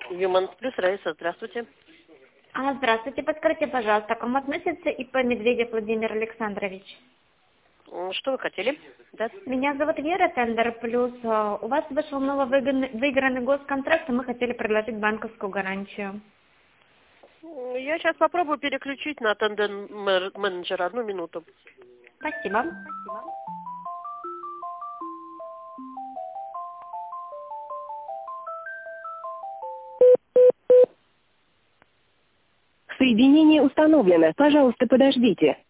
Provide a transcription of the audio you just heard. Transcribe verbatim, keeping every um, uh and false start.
Юманс Плюс, Раиса, здравствуйте. А, здравствуйте, подскажите, пожалуйста, к кому относится ИП Медведев Владимир Александрович? М, Что вы хотели? Да? Меня зовут Вера, Тендер Плюс. А, У вас вышел новый выгодный- выигранный госконтракт, и мы хотели предложить банковскую гарантию. М, Я сейчас попробую переключить на тенден мэр- менеджера. Одну минуту. Спасибо. Соединение установлено. Пожалуйста, подождите.